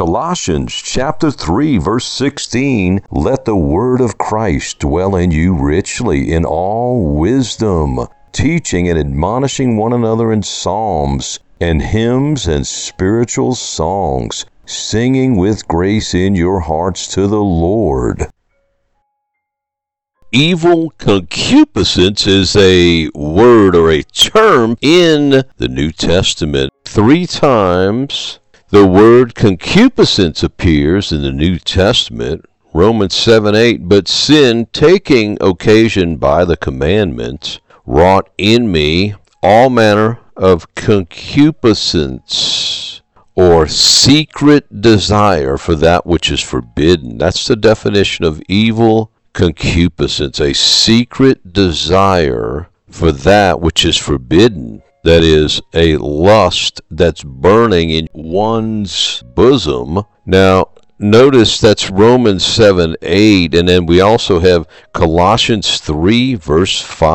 Colossians chapter 3, verse 16, let the word of Christ dwell in you richly in all wisdom, teaching and admonishing one another in psalms and hymns and spiritual songs, singing with grace in your hearts to the Lord. Evil concupiscence is a word or a term in the New Testament. 3 times the word concupiscence appears in the New Testament. Romans 7:8, but sin, taking occasion by the commandments, wrought in me all manner of concupiscence, or secret desire for that which is forbidden. That's the definition of evil concupiscence, a secret desire for that which is forbidden. That is, a lust that's burning in one's bosom. Now, notice that's Romans 7:8, and then we also have Colossians 3, verse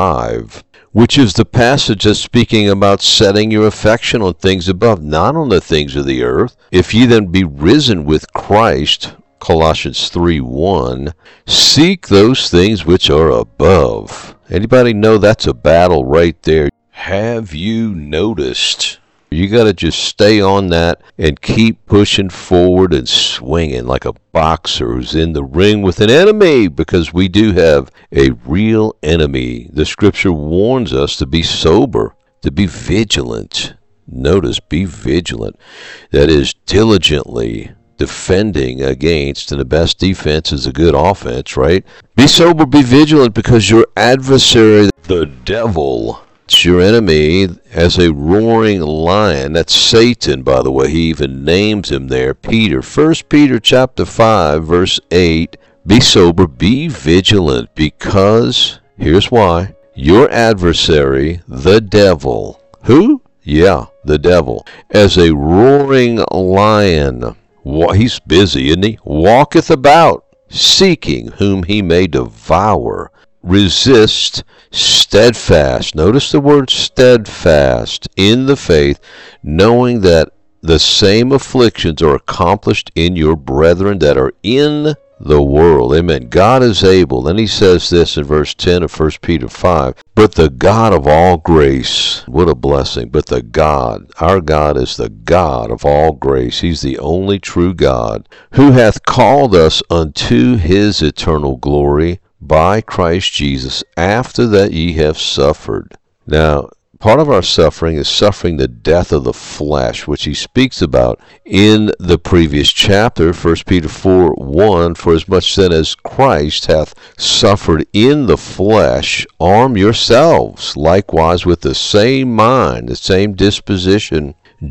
5, which is the passage that's speaking about setting your affection on things above, not on the things of the earth. If ye then be risen with Christ, Colossians 3:1, seek those things which are above. Anybody know that's a battle right there? Have you noticed? You got to just stay on that and keep pushing forward and swinging like a boxer who's in the ring with an enemy, because we do have a real enemy. The scripture warns us to be sober, to be vigilant. Notice, be vigilant. That is, diligently defending against, and the best defense is a good offense, right? Be sober, be vigilant, because your adversary, the devil, it's your enemy, as a roaring lion. That's Satan, by the way. He even names him there, Peter. 1 Peter chapter 5, verse 8, be sober, be vigilant, because, here's why, your adversary, the devil, who? Yeah, the devil, as a roaring lion, he's busy, isn't he? Walketh about, seeking whom he may devour. Resist, steadfast. Notice the word steadfast in the faith, knowing that the same afflictions are accomplished in your brethren that are in the world. Amen. God is able. Then he says this in verse 10 of 1 Peter 5. But the God of all grace, what a blessing. But the God, our God is the God of all grace. He's the only true God, who hath called us unto his eternal glory by Christ Jesus, after that ye have suffered. Now, part of our suffering is suffering the death of the flesh, which he speaks about in the previous chapter, 1 Peter 4:1. For as much then as Christ hath suffered in the flesh, arm yourselves likewise with the same mind, the same disposition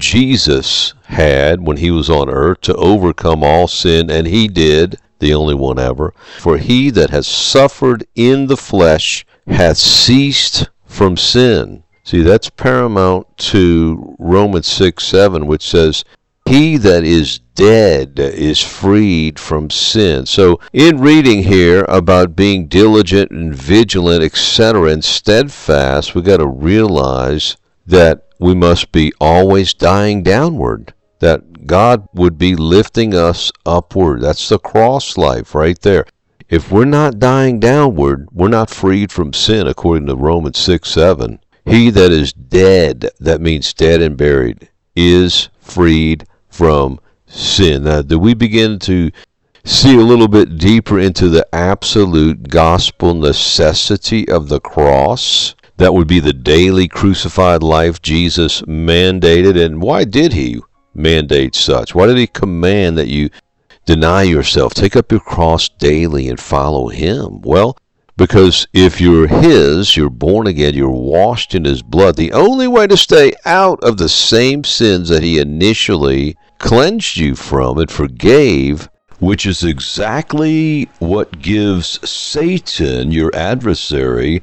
Jesus had when he was on earth, to overcome all sin, and he did, the only one ever. For he that has suffered in the flesh hath ceased from sin. See, that's paramount to Romans 6:7, which says, he that is dead is freed from sin. So in reading here about being diligent and vigilant, etc., and steadfast, we got to realize that we must be always dying downward, that God would be lifting us upward. That's the cross life right there. If we're not dying downward, we're not freed from sin, according to Romans 6:7. He that is dead, that means dead and buried, is freed from sin. Now, do we begin to see a little bit deeper into the absolute gospel necessity of the cross? That would be the daily crucified life Jesus mandated. And why did he mandate such? Why did he command that you deny yourself, take up your cross daily and follow him? Well, because if you're his, you're born again, you're washed in his blood. The only way to stay out of the same sins that he initially cleansed you from and forgave, which is exactly what gives Satan, your adversary,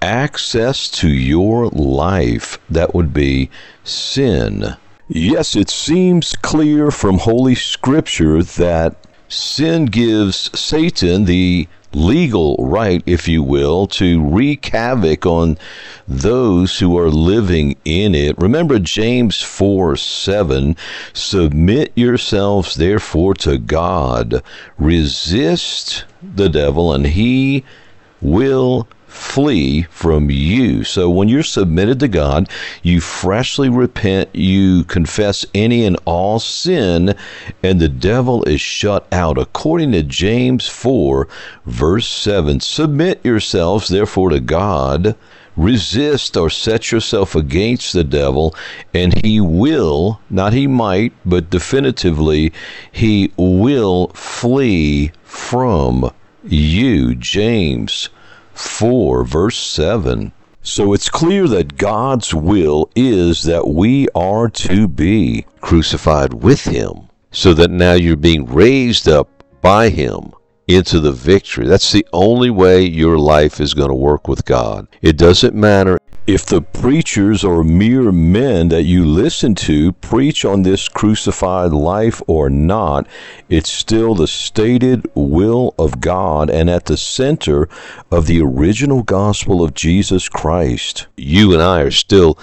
access to your life. That would be sin. Yes, it seems clear from Holy Scripture that sin gives Satan the legal right, if you will, to wreak havoc on those who are living in it. Remember James 4:7, submit yourselves therefore to God, resist the devil, and he will flee from you. So when you're submitted to God, you freshly repent, you confess any and all sin, and the devil is shut out. According to James 4, verse 7, submit yourselves therefore to God, resist or set yourself against the devil, and he will, not he might, but definitively, he will flee from you. James 4, verse 7. So it's clear that God's will is that we are to be crucified with him, so that now you're being raised up by him into the victory. That's the only way your life is going to work with God. It doesn't matter if the preachers or mere men that you listen to preach on this crucified life or not. It's still the stated will of God and at the center of the original gospel of Jesus Christ. You and I are still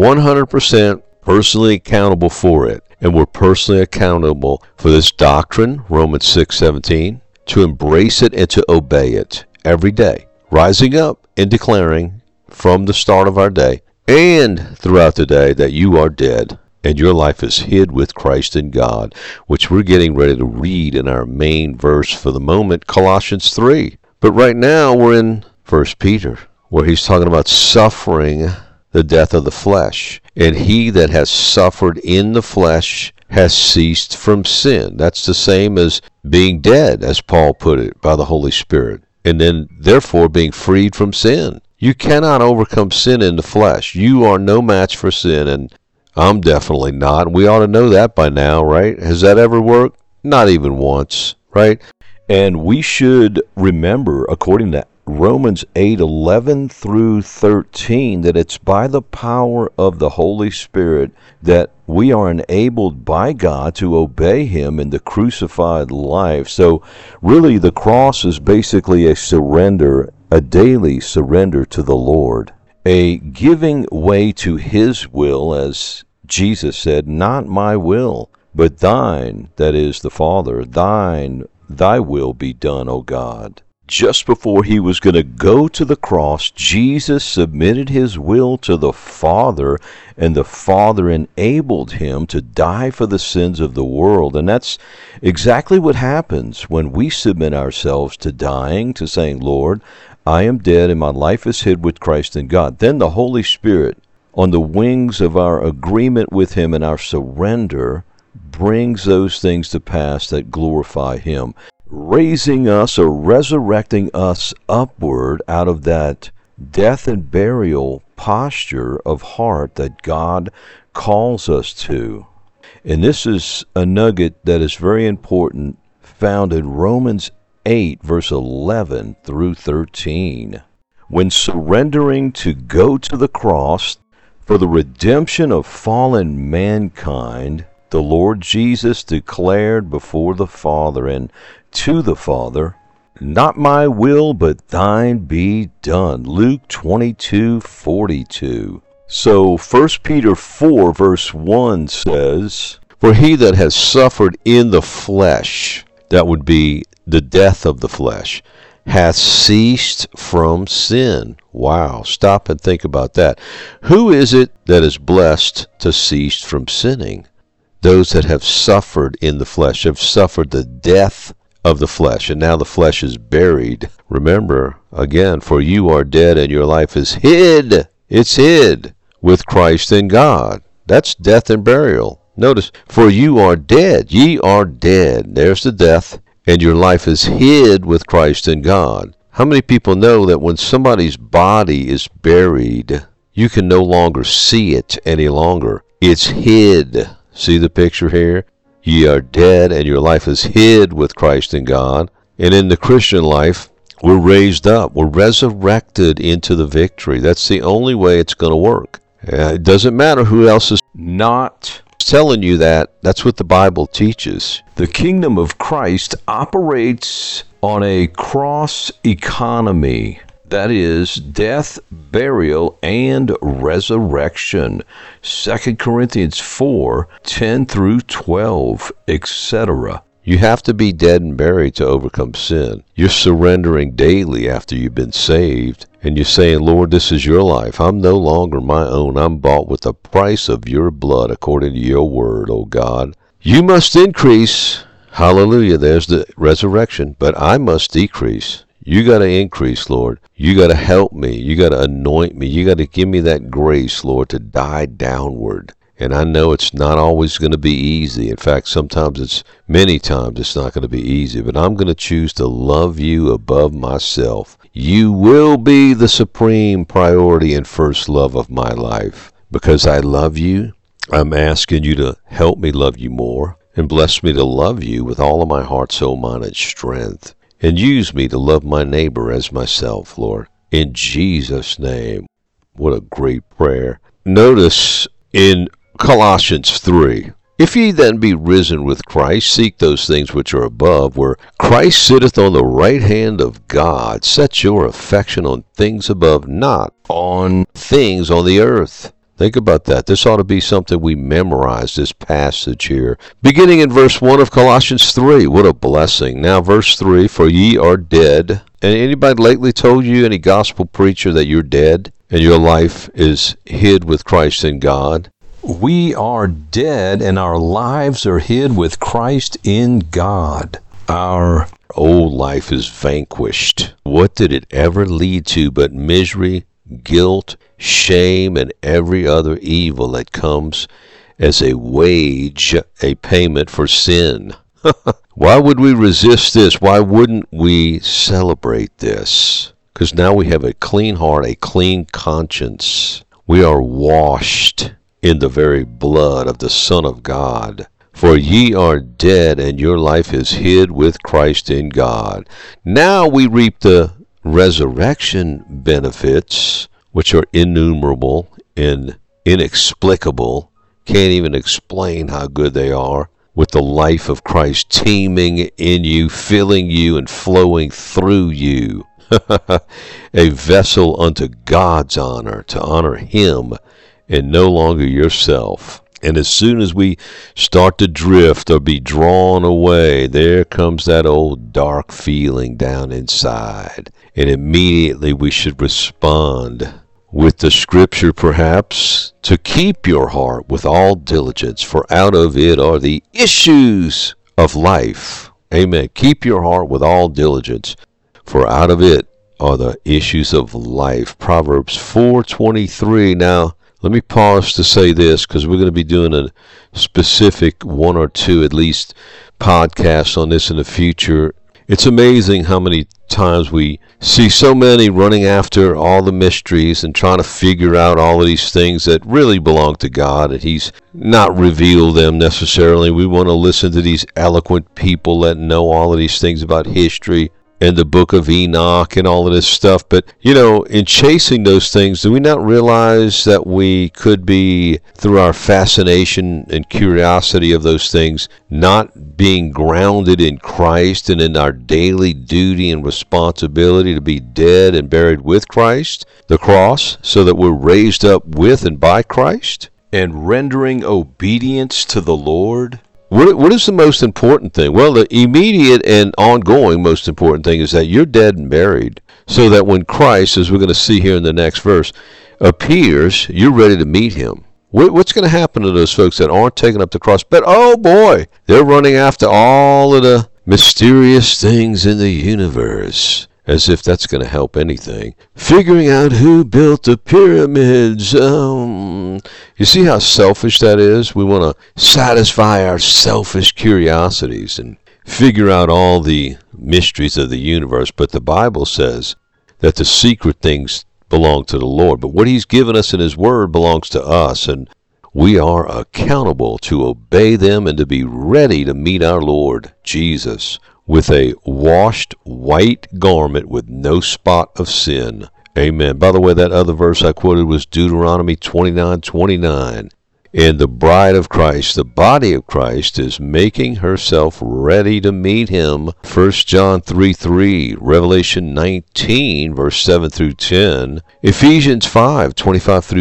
100% personally accountable for it. And we're personally accountable for this doctrine, Romans 6:17, to embrace it and to obey it every day, rising up and declaring from the start of our day and throughout the day that you are dead and your life is hid with Christ in God, which we're getting ready to read in our main verse for the moment, Colossians 3. But right now we're in 1 Peter, where he's talking about suffering the death of the flesh. And he that has suffered in the flesh has ceased from sin. That's the same as being dead, as Paul put it, by the Holy Spirit. And then, therefore, being freed from sin. You cannot overcome sin in the flesh. You are no match for sin, and I'm definitely not. We ought to know that by now, right? Has that ever worked? Not even once, right? And we should remember, according to Romans 8:11 through 13, that it's by the power of the Holy Spirit that we are enabled by God to obey him in the crucified life. So really the cross is basically a surrender, a daily surrender to the Lord, a giving way to his will, as Jesus said, not my will, but thine, that is the Father, thy will be done, O God. Just before he was going to go to the cross, Jesus submitted his will to the Father, and the Father enabled him to die for the sins of the world. And that's exactly what happens when we submit ourselves to dying, to saying, Lord, I am dead and my life is hid with Christ in God. Then the Holy Spirit, on the wings of our agreement with him and our surrender, brings those things to pass that glorify him, raising us or resurrecting us upward out of that death and burial posture of heart that God calls us to. And this is a nugget that is very important, found in Romans 8, verse 11 through 13. When surrendering to go to the cross for the redemption of fallen mankind, the Lord Jesus declared before the Father and to the Father, not my will, but thine be done. Luke 22:42. So 1 Peter 4, verse 1 says, for he that has suffered in the flesh, that would be the death of the flesh, hath ceased from sin. Wow, stop and think about that. Who is it that is blessed to cease from sinning? Those that have suffered in the flesh, have suffered the death of the flesh, and now the flesh is buried. Remember, again, for you are dead and your life is hid. It's hid with Christ in God. That's death and burial. Notice, for you are dead. Ye are dead. There's the death. And your life is hid with Christ in God. How many people know that when somebody's body is buried, you can no longer see it any longer? It's hid. See the picture here? Ye are dead, and your life is hid with Christ in God. And in the Christian life, we're raised up. We're resurrected into the victory. That's the only way it's going to work. It doesn't matter who else is not telling you that's what the Bible teaches. The kingdom of Christ operates on a cross economy. That is death, burial, and resurrection. 2 Corinthians 4:10 through 12, etc. You have to be dead and buried to overcome sin. You're surrendering daily after you've been saved. And you're saying, Lord, this is your life. I'm no longer my own. I'm bought with the price of your blood according to your word, O God. You must increase. Hallelujah. There's the resurrection. But I must decrease. You got to increase, Lord. You got to help me. You got to anoint me. You got to give me that grace, Lord, to die downward. And I know it's not always going to be easy. In fact, many times it's not going to be easy. But I'm going to choose to love you above myself. You will be the supreme priority and first love of my life. Because I love you, I'm asking you to help me love you more. And bless me to love you with all of my heart, soul, mind, and strength. And use me to love my neighbor as myself, Lord. In Jesus' name. What a great prayer. Notice in Colossians 3, if ye then be risen with Christ, seek those things which are above, where Christ sitteth on the right hand of God. Set your affection on things above, not on things on the earth. Think about that. This ought to be something we memorize, this passage here. Beginning in verse 1 of Colossians 3. What a blessing. Now verse 3, for ye are dead. And anybody lately told you, any gospel preacher, that you're dead and your life is hid with Christ in God? We are dead and our lives are hid with Christ in God. Our old life is vanquished. What did it ever lead to but misery, guilt, shame, and every other evil that comes as a wage, a payment for sin? Why would we resist this? Why wouldn't we celebrate this? Because now we have a clean heart, a clean conscience. We are washed in the very blood of the Son of God. For ye are dead, and your life is hid with Christ in God. Now we reap the resurrection benefits, which are innumerable and inexplicable. Can't even explain how good they are. With the life of Christ teeming in you, filling you, and flowing through you. A vessel unto God's honor, to honor Him, and no longer yourself. And as soon as we start to drift or be drawn away, there comes that old dark feeling down inside. And immediately we should respond with the scripture, perhaps, to keep your heart with all diligence, for out of it are the issues of life. Amen. Keep your heart with all diligence, for out of it are the issues of life. Proverbs 4:23. Now, let me pause to say this, because we're going to be doing a specific one or two, at least, podcasts on this in the future. It's amazing how many times we see so many running after all the mysteries and trying to figure out all of these things that really belong to God, and He's not revealed them necessarily. We want to listen to these eloquent people that know all of these things about history and the book of Enoch and all of this stuff. But, in chasing those things, do we not realize that we could be, through our fascination and curiosity of those things, not being grounded in Christ and in our daily duty and responsibility to be dead and buried with Christ, the cross, so that we're raised up with and by Christ, and rendering obedience to the Lord? What is the most important thing? Well, the immediate and ongoing most important thing is that you're dead and buried, so that when Christ, as we're going to see here in the next verse, appears, you're ready to meet Him. What's going to happen to those folks that aren't taking up the cross? But, oh boy, they're running after all of the mysterious things in the universe, as if that's going to help anything. Figuring out who built the pyramids. You see how selfish that is? We want to satisfy our selfish curiosities and figure out all the mysteries of the universe. But the Bible says that the secret things belong to the Lord. But what He's given us in His Word belongs to us. And we are accountable to obey them and to be ready to meet our Lord Jesus with a washed white garment with no spot of sin. Amen. By the way, that other verse I quoted was Deuteronomy 29:29. And the bride of Christ, the body of Christ, is making herself ready to meet him. 1 John 3:3, Revelation 19, verse 7 through 10, Ephesians 5:25 through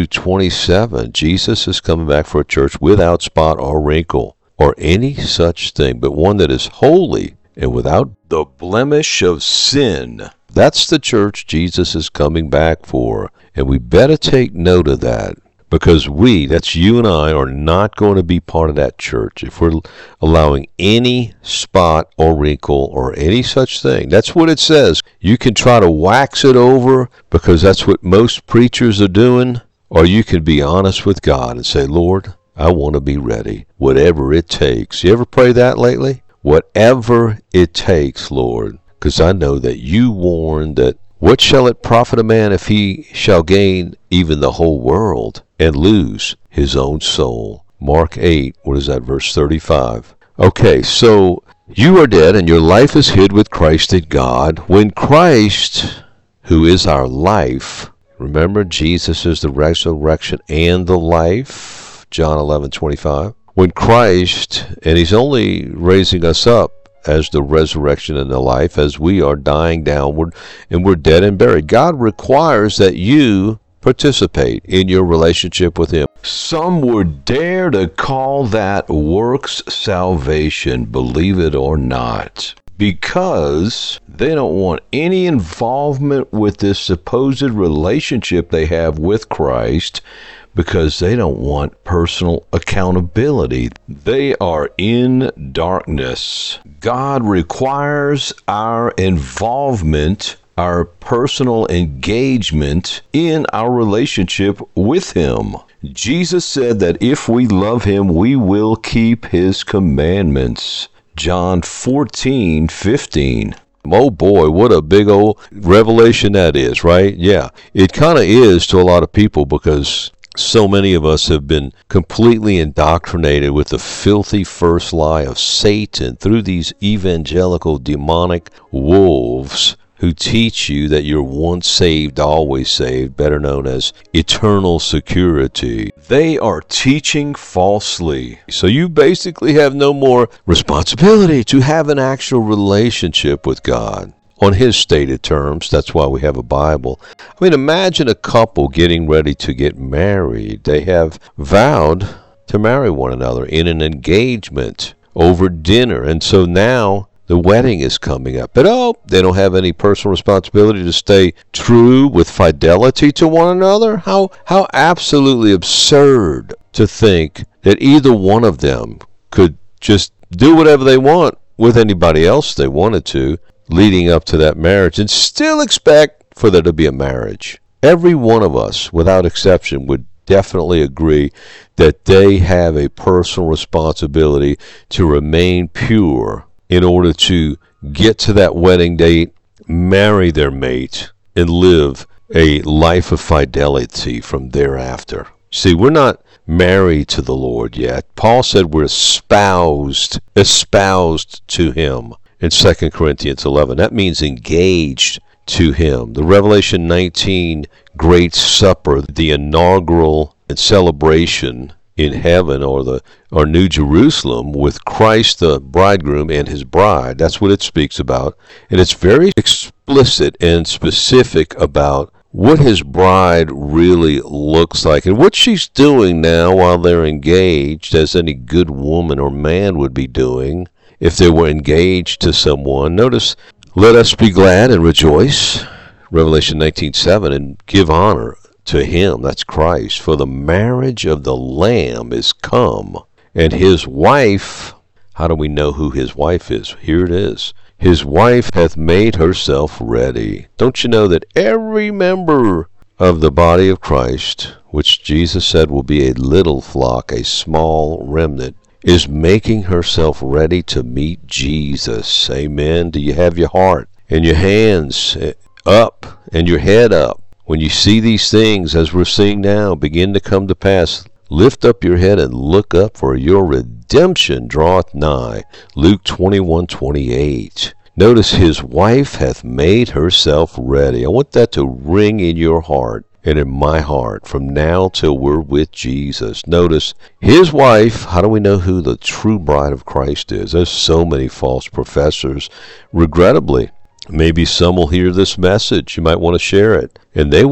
27. Jesus is coming back for a church without spot or wrinkle or any such thing, but one that is holy and without the blemish of sin. That's the church Jesus is coming back for. And we better take note of that. Because that's you and I, are not going to be part of that church if we're allowing any spot or wrinkle or any such thing. That's what it says. You can try to wax it over because that's what most preachers are doing, or you can be honest with God and say, Lord, I want to be ready, whatever it takes. You ever pray that lately? Whatever it takes, Lord, because I know that you warned that what shall it profit a man if he shall gain even the whole world and lose his own soul? Mark 8, what is that, verse 35? Okay, so you are dead and your life is hid with Christ in God. When Christ, who is our life, remember Jesus is the resurrection and the life, John 11:25. When Christ, and he's only raising us up as the resurrection and the life, as we are dying downward and we're dead and buried. God requires that you participate in your relationship with him. Some would dare to call that works salvation, believe it or not, because they don't want any involvement with this supposed relationship they have with Christ, because they don't want personal accountability. They are in darkness. God requires our involvement, our personal engagement in our relationship with him. Jesus said that if we love him, we will keep his commandments. John 14:15. Oh boy, what a big old revelation that is, right? Yeah, it kind of is to a lot of people, because so many of us have been completely indoctrinated with the filthy first lie of Satan through these evangelical demonic wolves who teach you that you're once saved, always saved, better known as eternal security. They are teaching falsely. So you basically have no more responsibility to have an actual relationship with God on his stated terms. That's why we have a Bible. I mean, imagine a couple getting ready to get married. They have vowed to marry one another in an engagement over dinner. And so now the wedding is coming up. But they don't have any personal responsibility to stay true with fidelity to one another? How absolutely absurd to think that either one of them could just do whatever they want with anybody else they wanted to, leading up to that marriage, and still expect for there to be a marriage. Every one of us, without exception, would definitely agree that they have a personal responsibility to remain pure in order to get to that wedding date, marry their mate, and live a life of fidelity from thereafter. See, we're not married to the Lord yet. Paul said we're espoused to him. In 2 Corinthians 11, that means engaged to him. The Revelation 19 Great Supper, the inaugural celebration in heaven, or New Jerusalem, with Christ the bridegroom and his bride. That's what it speaks about. And it's very explicit and specific about what his bride really looks like and what she's doing now while they're engaged, as any good woman or man would be doing if they were engaged to someone. Notice, let us be glad and rejoice, Revelation 19:7, and give honor to him, that's Christ, for the marriage of the Lamb is come, and his wife, how do we know who his wife is? Here it is. His wife hath made herself ready. Don't you know that every member of the body of Christ, which Jesus said will be a little flock, a small remnant, is making herself ready to meet Jesus? Amen. Do you have your heart and your hands up and your head up? When you see these things, as we're seeing now, begin to come to pass, lift up your head and look up, for your redemption draweth nigh. Luke 21:28. Notice, his wife hath made herself ready. I want that to ring in your heart and in my heart from now till we're with Jesus. Notice, his wife, how do we know who the true bride of Christ is? There's so many false professors, regrettably. Maybe some will hear this message. You might want to share it. And they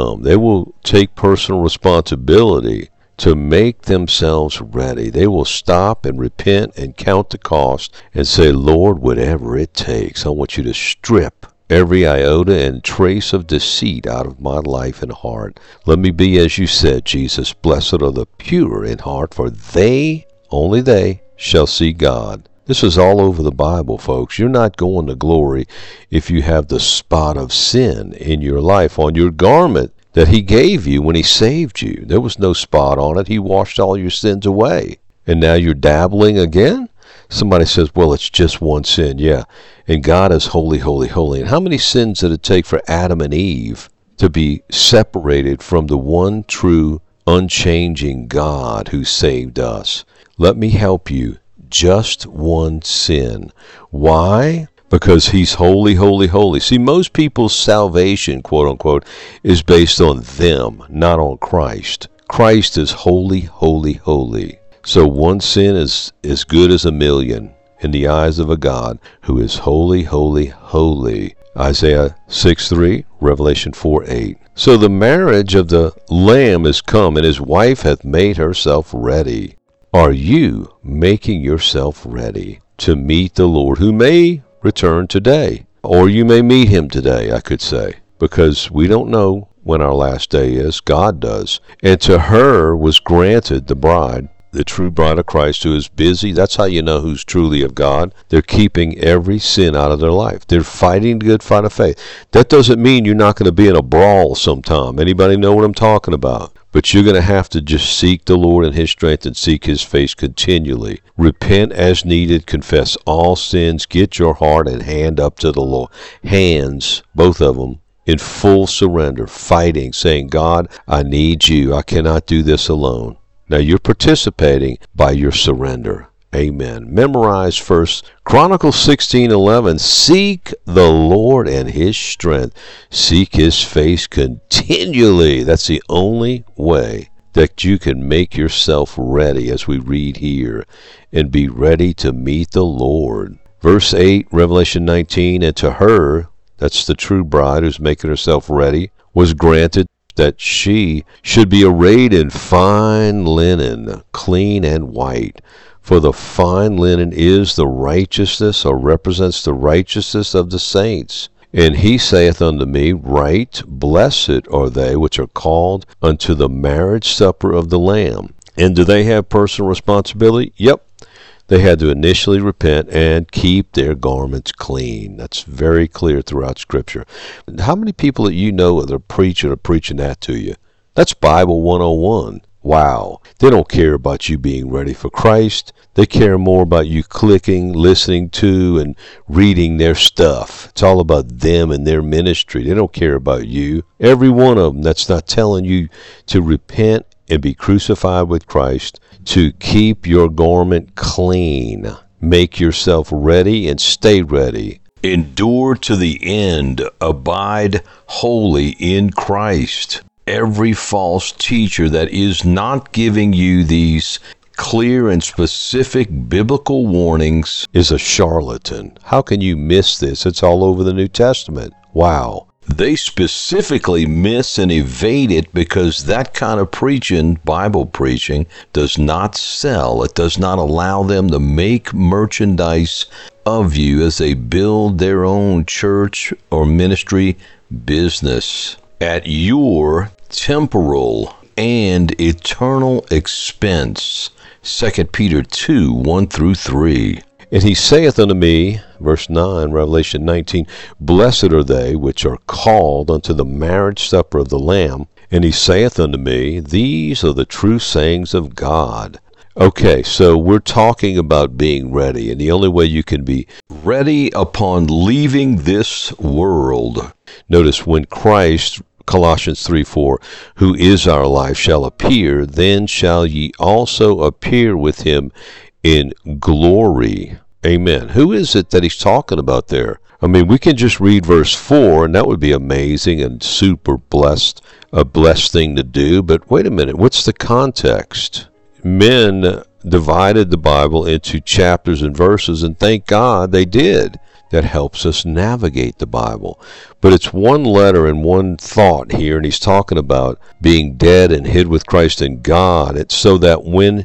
will take personal responsibility to make themselves ready. They will stop and repent and count the cost and say, Lord, whatever it takes, I want you to strip every iota and trace of deceit out of my life and heart. Let me be as you said, Jesus. Blessed are the pure in heart, for they, only they, shall see God. This is all over the Bible, folks. You're not going to glory if you have the spot of sin in your life on your garment that he gave you when he saved you. There was no spot on it. He washed all your sins away. And now you're dabbling again? Somebody says, well, it's just one sin. Yeah. And God is holy, holy, holy. And how many sins did it take for Adam and Eve to be separated from the one true, unchanging God who saved us? Let me help you. Just one sin. Why? Because he's holy, holy, holy. See, most people's salvation, quote unquote, is based on them, not on Christ. Christ is holy, holy, holy. So one sin is as good as a million in the eyes of a God who is holy, holy, holy. Isaiah 6:3, Revelation 4:8. So the marriage of the Lamb is come, and his wife hath made herself ready. Are you making yourself ready to meet the Lord, who may return today? Or you may meet him today, I could say, because we don't know when our last day is. God does. And to her was granted, the bride, the true bride of Christ, who is busy. That's how you know who's truly of God. They're keeping every sin out of their life. They're fighting the good fight of faith. That doesn't mean you're not going to be in a brawl sometime. Anybody know what I'm talking about? But you're going to have to just seek the Lord in his strength and seek his face continually. Repent as needed, confess all sins, get your heart and hand up to the Lord. Hands, both of them, in full surrender, fighting, saying, God, I need you. I cannot do this alone. Now you're participating by your surrender. Amen. Memorize first Chronicles 16:11. Seek the Lord and his strength. Seek his face continually. That's the only way that you can make yourself ready, as we read here, and be ready to meet the Lord. Verse 8, Revelation 19, and to her, that's the true bride who's making herself ready, was granted that she should be arrayed in fine linen, clean and white. For the fine linen is the righteousness, or represents the righteousness of the saints. And he saith unto me, Right, blessed are they which are called unto the marriage supper of the Lamb. And do they have personal responsibility? Yep. They had to initially repent and keep their garments clean. That's very clear throughout Scripture. How many people that you know that are preaching that to you? That's Bible 101. Wow. They don't care about you being ready for Christ. They care more about you clicking, listening to, and reading their stuff. It's all about them and their ministry. They don't care about you. Every one of them that's not telling you to repent and be crucified with Christ, to keep your garment clean. Make yourself ready and stay ready. Endure to the end. Abide holy in Christ. Every false teacher that is not giving you these clear and specific biblical warnings is a charlatan. How can you miss this? It's all over the New Testament. Wow. They specifically miss and evade it because that kind of preaching, Bible preaching, does not sell. It does not allow them to make merchandise of you as they build their own church or ministry business at your temporal and eternal expense. 2 Peter 2, 1-3. And he saith unto me, verse 9, Revelation 19, Blessed are they which are called unto the marriage supper of the Lamb. And he saith unto me, These are the true sayings of God. Okay, so we're talking about being ready, and the only way you can be ready upon leaving this world. Notice when Christ, Colossians 3:4, who is our life, shall appear, then shall ye also appear with him in glory. Amen. Who is it that he's talking about there? I mean, we can just read verse 4, and that would be amazing and super blessed, a blessed thing to do. But wait a minute, what's the context? Men divided the Bible into chapters and verses, and thank God they did. That helps us navigate the Bible. But it's one letter and one thought here, and he's talking about being dead and hid with Christ in God. It's so that when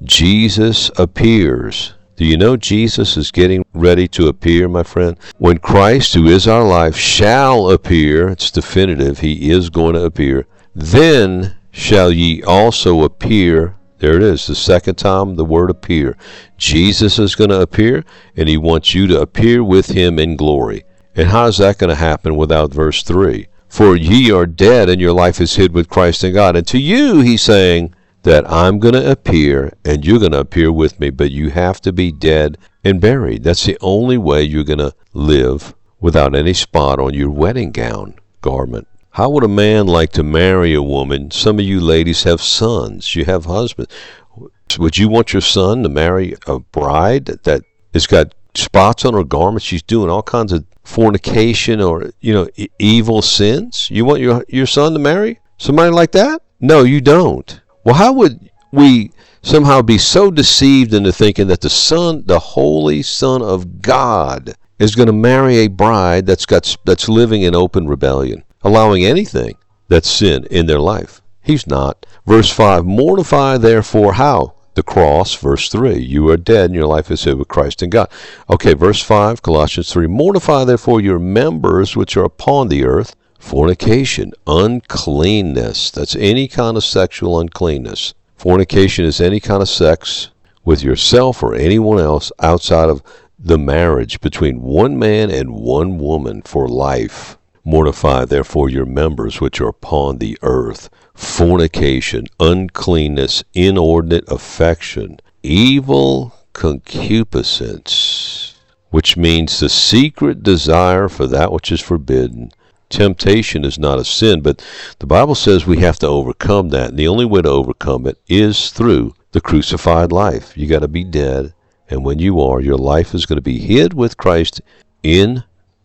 Jesus appears, do you know Jesus is getting ready to appear, my friend? When Christ, who is our life, shall appear, it's definitive, he is going to appear, then shall ye also appear. There it is, the second time the word appear. Jesus is going to appear, and he wants you to appear with him in glory. And how is that going to happen without verse 3? For ye are dead, and your life is hid with Christ in God. And to you, he's saying that I'm going to appear, and you're going to appear with me, but you have to be dead and buried. That's the only way you're going to live without any spot on your wedding gown garment. How would a man like to marry a woman? Some of you ladies have sons. You have husbands. Would you want your son to marry a bride that has got spots on her garment? She's doing all kinds of fornication or, evil sins. You want your son to marry somebody like that? No, you don't. Well, how would we somehow be so deceived into thinking that the Holy Son of God, is going to marry a bride that's living in open rebellion, allowing anything that's sin in their life? He's not. Verse 5, mortify therefore how? The cross. Verse 3, you are dead and your life is hid with Christ in God. Okay, verse 5, Colossians 3, mortify therefore your members which are upon the earth, fornication, uncleanness. That's any kind of sexual uncleanness. Fornication is any kind of sex with yourself or anyone else outside of the marriage between one man and one woman for life. Mortify therefore your members which are upon the earth, fornication, uncleanness, inordinate affection, evil concupiscence, which means the secret desire for that which is forbidden. Temptation is not a sin, but the Bible says we have to overcome that, and the only way to overcome it is through the crucified life. You got to be dead, and when you are, your life is going to be hid with Christ in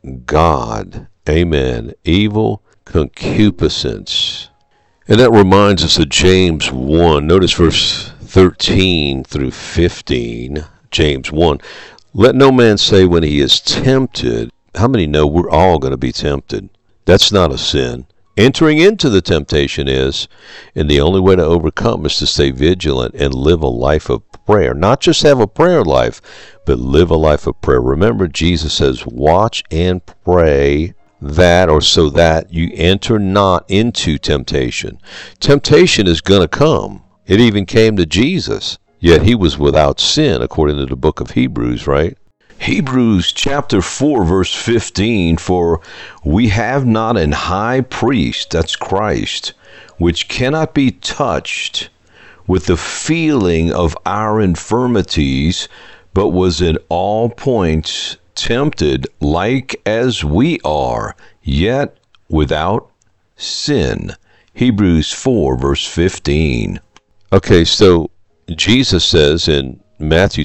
God. Amen. Evil concupiscence. And that reminds us of James 1. Notice verse 13 through 15. James 1. Let no man say when he is tempted. How many know we're all going to be tempted? That's not a sin. Entering into the temptation is, and the only way to overcome is to stay vigilant and live a life of prayer. Not just have a prayer life, but live a life of prayer. Remember, Jesus says, watch and pray that, or so that you enter not into temptation. Temptation is going to come. It even came to Jesus, yet he was without sin, according to the book of Hebrews, right? Hebrews chapter 4, verse 15, for we have not an high priest, that's Christ, which cannot be touched with the feeling of our infirmities, but was in all points tempted like as we are, yet without sin. Hebrews 4, verse 15. Okay, so Jesus says in Matthew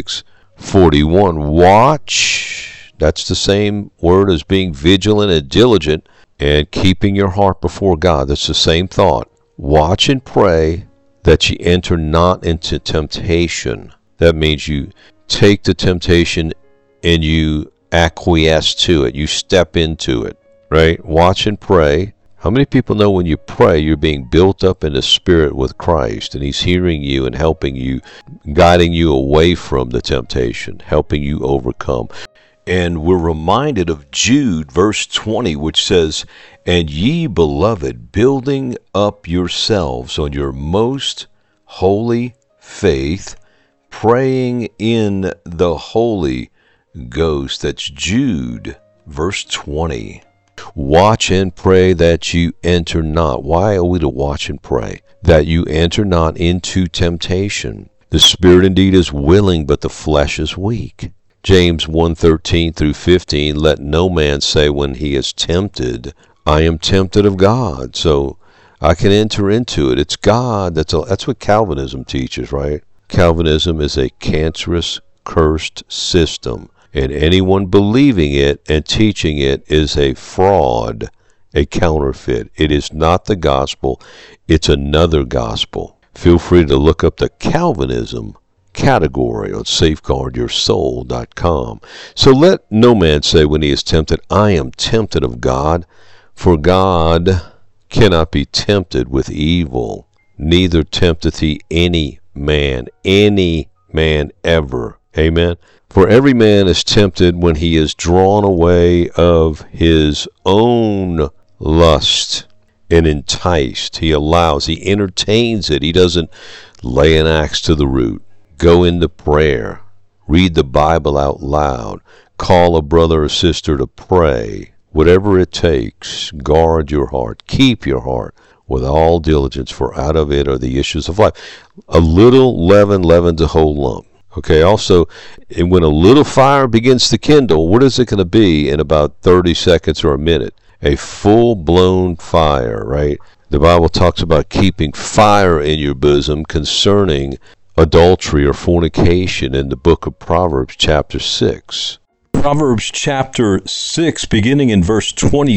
26:41, watch, that's the same word as being vigilant and diligent and keeping your heart before God. That's the same thought. Watch and pray that ye enter not into temptation. That means you take the temptation and you acquiesce to it. You step into it, right? Watch and pray. How many people know when you pray, you're being built up in the Spirit with Christ, and He's hearing you and helping you, guiding you away from the temptation, helping you overcome. And we're reminded of Jude, verse 20, which says, and ye, beloved, building up yourselves on your most holy faith, praying in the Holy Ghost. That's Jude, verse 20. Watch and pray that you enter not. Why are we to watch and pray? That you enter not into temptation. The spirit indeed is willing, but the flesh is weak. James 1:13 through 15, let no man say when he is tempted, I am tempted of God. So I can enter into it. It's God. That's what Calvinism teaches, right? Calvinism is a cancerous cursed system. And anyone believing it and teaching it is a fraud, a counterfeit. It is not the gospel. It's another gospel. Feel free to look up the Calvinism category on safeguardyoursoul.com. So let no man say when he is tempted, I am tempted of God, for God cannot be tempted with evil, neither tempteth he any man ever. Amen. For every man is tempted when he is drawn away of his own lust and enticed. He entertains it. He doesn't lay an axe to the root. Go into prayer. Read the Bible out loud. Call a brother or sister to pray. Whatever it takes, guard your heart. Keep your heart with all diligence, for out of it are the issues of life. A little leaven leavens a whole lump. Okay, also, when a little fire begins to kindle, what is it going to be in about 30 seconds or a minute? A full-blown fire, right? The Bible talks about keeping fire in your bosom concerning adultery or fornication in the book of Proverbs chapter 6. Proverbs chapter 6, beginning in verse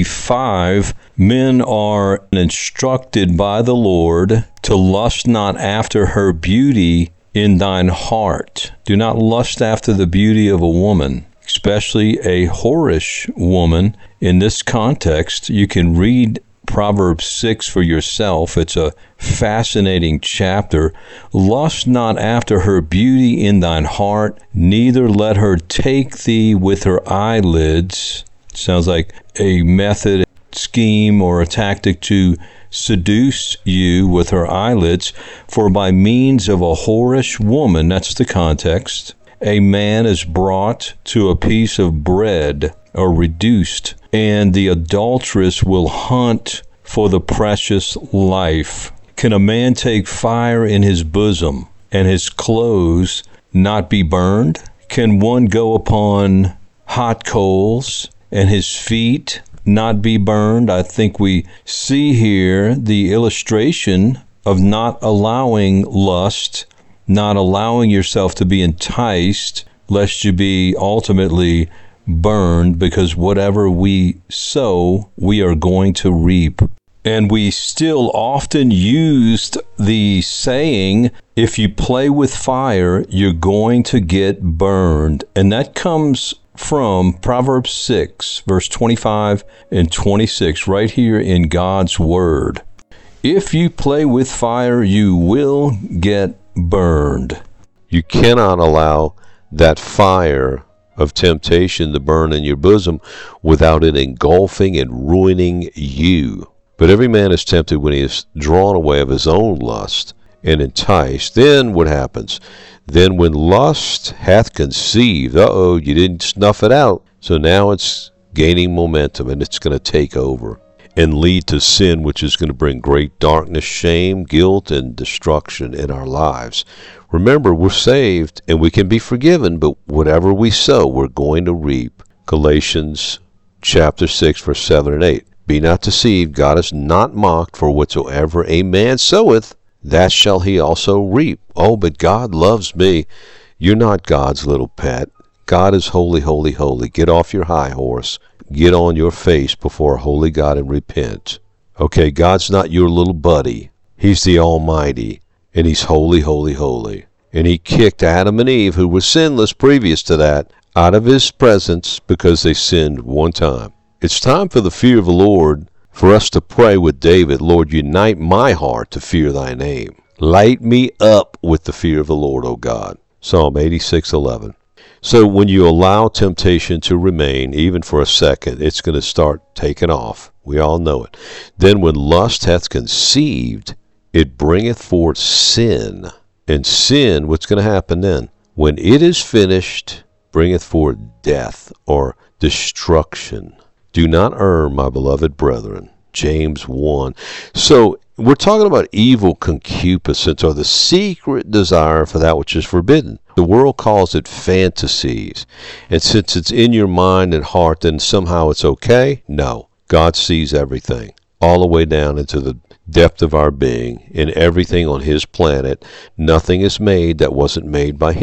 25, men are instructed by the Lord to lust not after her beauty in thine heart. Do not lust after the beauty of a woman, especially a whorish woman. In this context, you can read Proverbs 6 for yourself. It's a fascinating chapter. Lust not after her beauty in thine heart, neither let her take thee with her eyelids. Sounds like a method, scheme, or a tactic to seduce you with her eyelids. For by means of a whorish woman, that's the context, a man is brought to a piece of bread, or reduced, and the adulteress will hunt for the precious life. Can a man take fire in his bosom, and his clothes not be burned? Can one go upon hot coals, and his feet not be burned? I think we see here the illustration of not allowing lust, not allowing yourself to be enticed, lest you be ultimately burned, because whatever we sow, we are going to reap. And we still often used the saying, if you play with fire, you're going to get burned. And that comes from Proverbs 6, verse 25 and 26, right here in God's Word. If you play with fire, you will get burned. You cannot allow that fire of temptation to burn in your bosom without it engulfing and ruining you. But every man is tempted when he is drawn away of his own lust and enticed. Then what happens? Then when lust hath conceived, you didn't snuff it out. So now it's gaining momentum, and it's going to take over and lead to sin, which is going to bring great darkness, shame, guilt, and destruction in our lives. Remember, we're saved and we can be forgiven, but whatever we sow, we're going to reap. Galatians chapter 6, verse 7 and 8. Be not deceived, God is not mocked, for whatsoever a man soweth, that shall he also reap. Oh, but God loves me. You're not God's little pet. God is holy, holy, holy. Get off your high horse. Get on your face before a holy God and repent. Okay, God's not your little buddy. He's the Almighty, and He's holy, holy, holy. And He kicked Adam and Eve, who were sinless previous to that, out of His presence because they sinned one time. It's time for the fear of the Lord, for us to pray with David, Lord, unite my heart to fear Thy name. Light me up with the fear of the Lord, O God. Psalm 86:11. So when you allow temptation to remain, even for a second, it's going to start taking off. We all know it. Then when lust hath conceived, it bringeth forth sin. And sin, what's going to happen then? When it is finished, bringeth forth death or destruction. Do not err, my beloved brethren. James 1. So we're talking about evil concupiscence, or the secret desire for that which is forbidden. The world calls it fantasies. And since it's in your mind and heart, then somehow it's okay? No. God sees everything, all the way down into the depth of our being, in everything on His planet. Nothing is made that wasn't made by Him.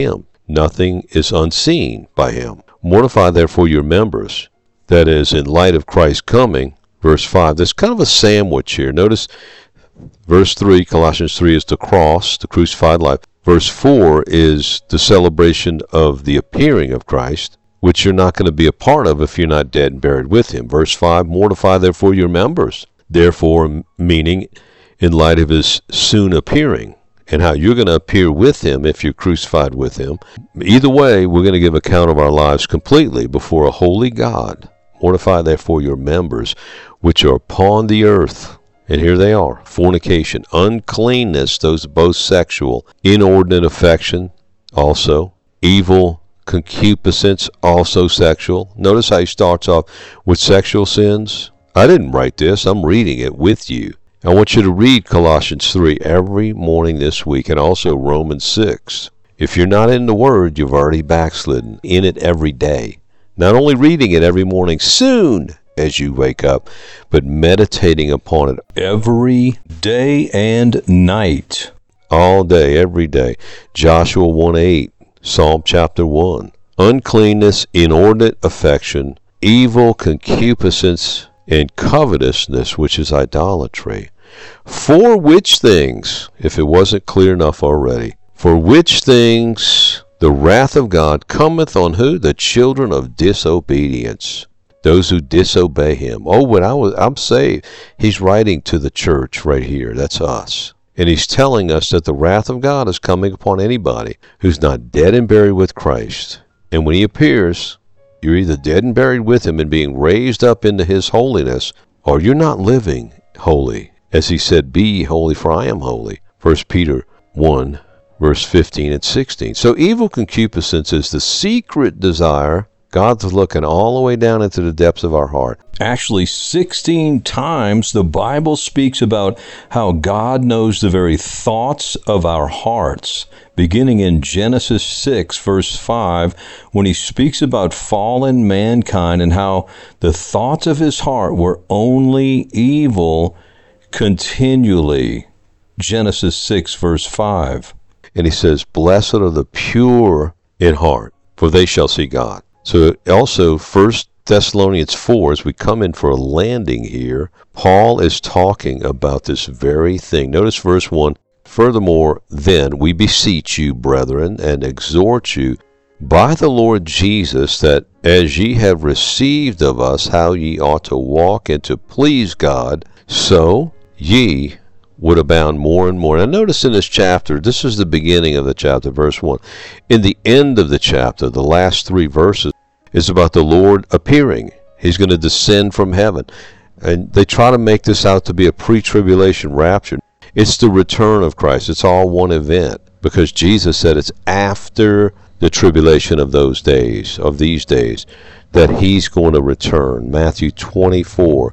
Nothing is unseen by him. Mortify therefore your members. That is, in light of Christ's coming. Verse 5, there's kind of a sandwich here. Notice verse 3, Colossians 3 is the cross, the crucified life. Verse 4 is the celebration of the appearing of Christ, which you're not going to be a part of if you're not dead and buried with him. Verse 5, mortify therefore your members. Therefore, meaning in light of his soon appearing, and how you're going to appear with him if you're crucified with him. Either way, we're going to give account of our lives completely before a holy God. Mortify therefore your members, which are upon the earth. And here they are: fornication, uncleanness, those both sexual, inordinate affection, also, evil, concupiscence, also sexual. Notice how he starts off with sexual sins. I didn't write this, I'm reading it with you. I want you to read Colossians 3 every morning this week, and also Romans 6. If you're not in the Word, you've already backslidden. In it every day. Not only reading it every morning soon as you wake up, but meditating upon it every day and night. All day, every day. Joshua 1:8, Psalm chapter 1. Uncleanness, inordinate affection, evil, concupiscence, and covetousness, which is idolatry. For which things, if it wasn't clear enough already, for which things the wrath of God cometh on who? The children of disobedience. Those who disobey him. Oh, when I'm saved, he's writing to the church right here. That's us. And he's telling us that the wrath of God is coming upon anybody who's not dead and buried with Christ. And when he appears, you're either dead and buried with him and being raised up into his holiness, or you're not living holy. As he said, be ye holy, for I am holy. 1 Peter 1, verse 15 and 16. So evil concupiscence is the secret desire. God's looking all the way down into the depths of our heart. Actually, 16 times the Bible speaks about how God knows the very thoughts of our hearts. Beginning in Genesis 6, verse 5, when he speaks about fallen mankind and how the thoughts of his heart were only evil continually. Genesis 6, verse 5. And he says, blessed are the pure in heart, for they shall see God. So also, 1 Thessalonians 4, as we come in for a landing here, Paul is talking about this very thing. Notice verse 1, furthermore, then we beseech you, brethren, and exhort you by the Lord Jesus, that as ye have received of us how ye ought to walk and to please God, so ye would abound more and more. Now notice in this chapter, this is the beginning of the chapter, verse 1. In the end of the chapter, the last 3 verses, is about the Lord appearing. He's going to descend from heaven. And they try to make this out to be a pre-tribulation rapture. It's the return of Christ. It's all one event, because Jesus said it's after the tribulation of those days, of these days, that he's going to return. Matthew 24,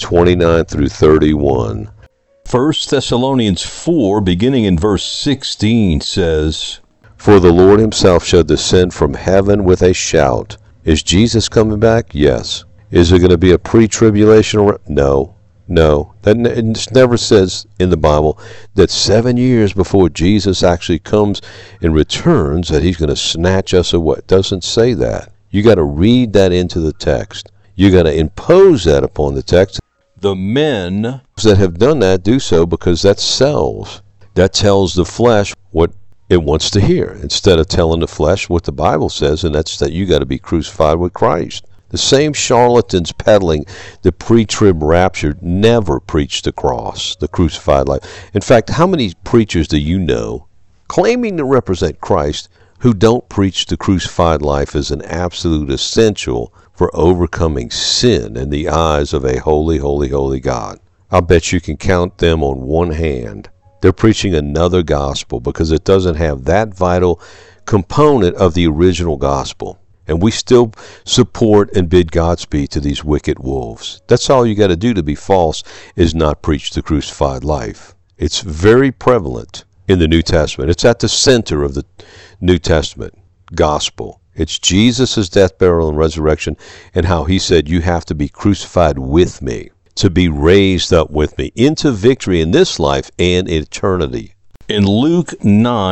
29 through 31. 1 Thessalonians 4, beginning in verse 16, says, for the Lord himself shall descend from heaven with a shout. Is Jesus coming back? Yes. Is it going to be a pre-tribulation? No. It never says in the Bible that 7 years before Jesus actually comes and returns that he's going to snatch us away. It doesn't say that. You got to read that into the text. You got to impose that upon the text. The men that have done that do so because that sells. That tells the flesh what it wants to hear, instead of telling the flesh what the Bible says, and that's that you got to be crucified with Christ. The same charlatans peddling the pre-trib rapture never preached the cross, the crucified life. In fact, how many preachers do you know, claiming to represent Christ, who don't preach the crucified life as an absolute essential for overcoming sin in the eyes of a holy, holy, holy God? I'll bet you can count them on one hand. They're preaching another gospel because it doesn't have that vital component of the original gospel. And we still support and bid Godspeed to these wicked wolves. That's all you got to do to be false, is not preach the crucified life. It's very prevalent in the New Testament. It's at the center of the New Testament gospel. It's Jesus' death, burial, and resurrection, and how he said, you have to be crucified with me, to be raised up with me into victory in this life and eternity. In Luke 9,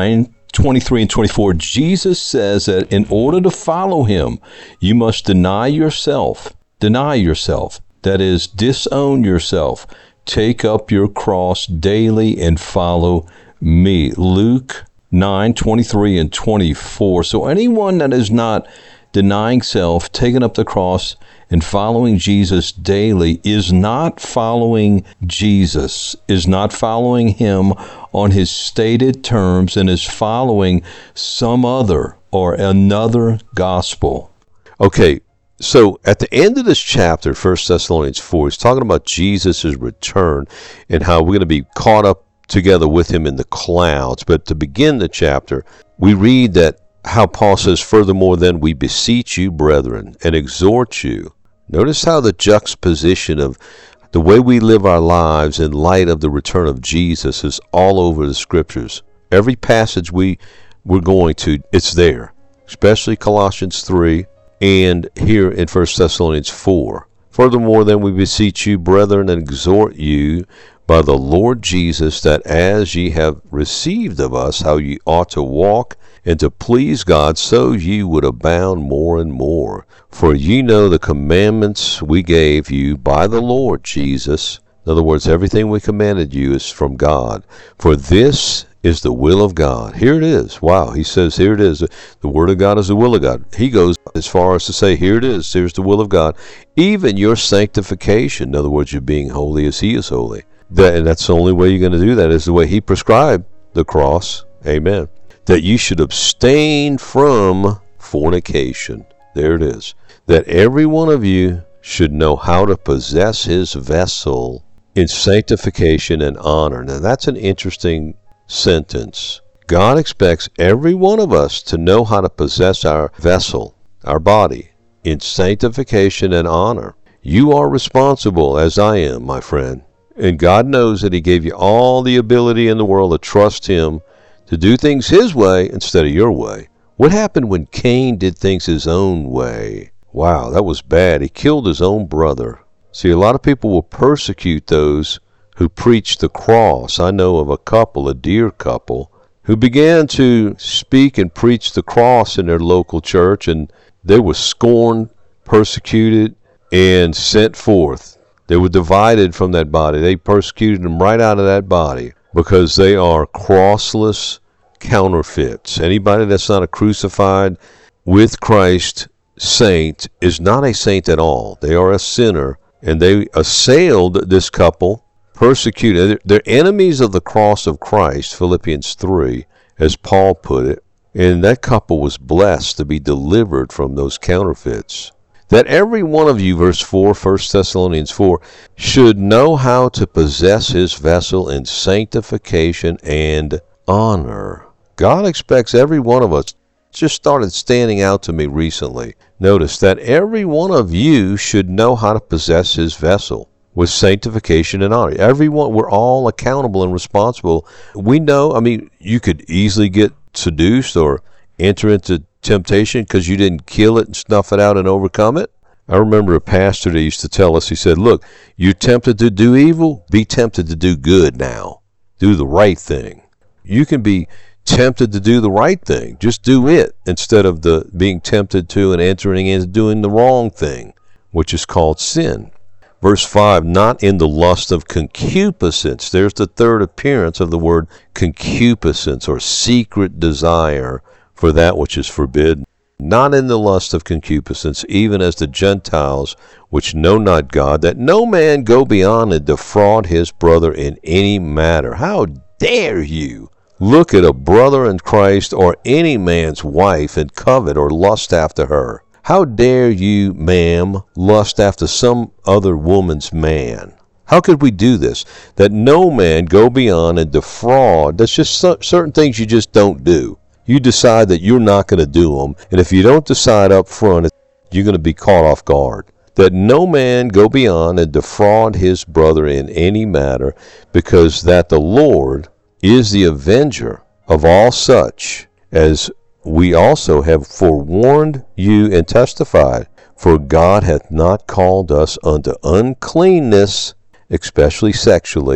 23 and 24, Jesus says that in order to follow him, you must deny yourself. Deny yourself. That is, disown yourself. Take up your cross daily and follow me. Luke 9, 23 and 24. So anyone that is not denying self, taking up the cross, and following Jesus daily is not following Jesus, is not following him on his stated terms, and is following some other or another gospel. Okay, so at the end of this chapter, 1 Thessalonians 4, he's talking about Jesus' return and how we're going to be caught up together with him in the clouds. But to begin the chapter, we read that how Paul says, furthermore, then we beseech you, brethren, and exhort you. Notice how the juxtaposition of the way we live our lives in light of the return of Jesus is all over the scriptures. Every passage we're going to, it's there, especially Colossians 3 and here in 1 Thessalonians 4. Furthermore, then we beseech you, brethren, and exhort you by the Lord Jesus, that as ye have received of us how ye ought to walk and to please God, so ye would abound more and more. For ye know the commandments we gave you by the Lord Jesus. In other words, everything we commanded you is from God. For this is the will of God. Here it is. Wow, he says here it is. The word of God is the will of God. He goes as far as to say, here it is. Here's the will of God. Even your sanctification. In other words, you're being holy as he is holy. And that's the only way you're going to do that, is the way he prescribed the cross. Amen. That you should abstain from fornication. There it is. That every one of you should know how to possess his vessel in sanctification and honor. Now that's an interesting sentence. God expects every one of us to know how to possess our vessel, our body, in sanctification and honor. You are responsible, as I am, my friend. And God knows that he gave you all the ability in the world to trust him to do things his way instead of your way. What happened when Cain did things his own way? Wow, that was bad. He killed his own brother. See, a lot of people will persecute those who preach the cross. I know of a couple, a dear couple, who began to speak and preach the cross in their local church, and they were scorned, persecuted, and sent forth. They were divided from that body. They persecuted them right out of that body because they are crossless counterfeits. Anybody that's not a crucified with Christ saint is not a saint at all. They are a sinner, and they assailed this couple, persecuted. They're enemies of the cross of Christ, Philippians 3, as Paul put it. And that couple was blessed to be delivered from those counterfeits. That every one of you, verse 4, 1 Thessalonians 4, should know how to possess his vessel in sanctification and honor. God expects every one of us. Just started standing out to me recently. Notice that every one of you should know how to possess his vessel with sanctification and honor. Everyone, we're all accountable and responsible. We know, you could easily get seduced or enter into temptation because you didn't kill it and snuff it out and overcome it. I remember a pastor that used to tell us, he said, look, you're tempted to do evil, be tempted to do good now. Do the right thing. You can be tempted to do the right thing. Just do it instead of being tempted to and entering into doing the wrong thing, which is called sin. Verse 5, not in the lust of concupiscence. There's the third appearance of the word concupiscence, or secret desire for that which is forbidden. Not in the lust of concupiscence, even as the Gentiles which know not God, that no man go beyond and defraud his brother in any matter. How dare you look at a brother in Christ or any man's wife and covet or lust after her? How dare you, ma'am, lust after some other woman's man? How could we do this? That no man go beyond and defraud. That's just certain things you just don't do. You decide that you're not going to do them, and if you don't decide up front, you're going to be caught off guard. That no man go beyond and defraud his brother in any matter, because that the Lord is the avenger of all such, as we also have forewarned you and testified. For God hath not called us unto uncleanness, especially sexually.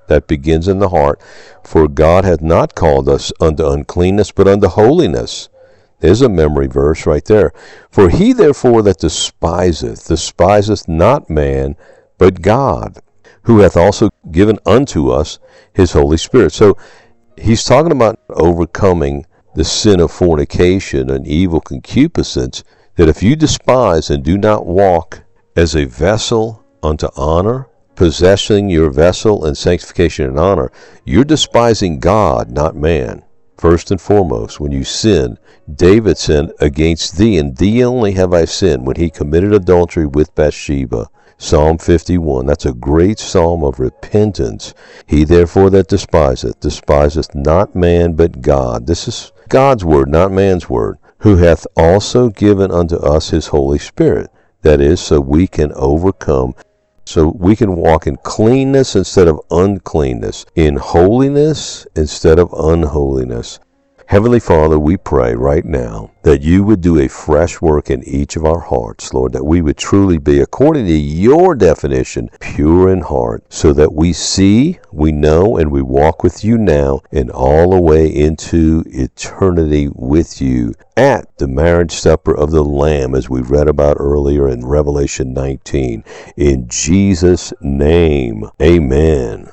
That begins in the heart. For God hath not called us unto uncleanness, but unto holiness. There's a memory verse right there. For he therefore that despiseth not man, but God, who hath also given unto us his Holy Spirit. So he's talking about overcoming the sin of fornication and evil concupiscence, that if you despise and do not walk as a vessel unto honor, possessing your vessel in sanctification and honor, you're despising God, not man. First and foremost, when you sin, David sinned against thee, and thee only have I sinned, when he committed adultery with Bathsheba. Psalm 51, that's a great psalm of repentance. He therefore that despiseth not man but God. This is God's word, not man's word. Who hath also given unto us his Holy Spirit. That is, so we can overcome, so we can walk in cleanness instead of uncleanness, in holiness instead of unholiness. Heavenly Father, we pray right now that you would do a fresh work in each of our hearts, Lord, that we would truly be, according to your definition, pure in heart, so that we see, we know, and we walk with you now and all the way into eternity with you at the marriage supper of the Lamb, as we read about earlier in Revelation 19. In Jesus' name, amen.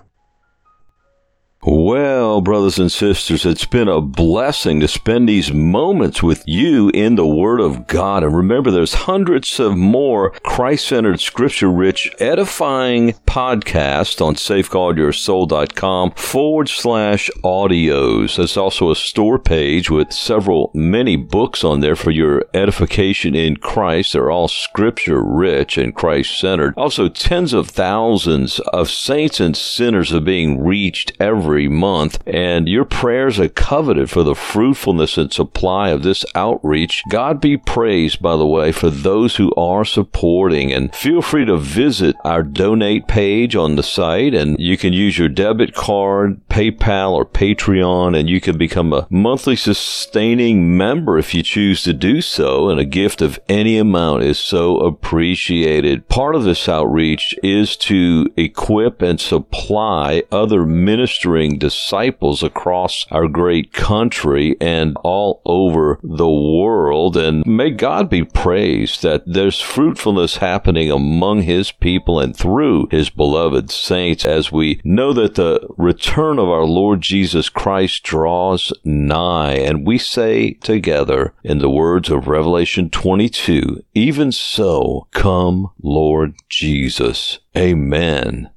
Well, brothers and sisters, it's been a blessing to spend these moments with you in the Word of God. And remember, there's hundreds of more Christ-centered, scripture-rich, edifying podcasts on safeguardyoursoul.com/audios. There's also a store page with many books on there for your edification in Christ. They're all scripture-rich and Christ-centered. Also, tens of thousands of saints and sinners are being reached every month, and your prayers are coveted for the fruitfulness and supply of this outreach. God be praised, by the way, for those who are supporting, and feel free to visit our donate page on the site, and you can use your debit card, PayPal, or Patreon, and you can become a monthly sustaining member if you choose to do so, and a gift of any amount is so appreciated. Part of this outreach is to equip and supply other ministering disciples across our great country and all over the world. And may God be praised that there's fruitfulness happening among his people and through his beloved saints, as we know that the return of our Lord Jesus Christ draws nigh. And we say together, in the words of Revelation 22, even so, come, Lord Jesus. Amen.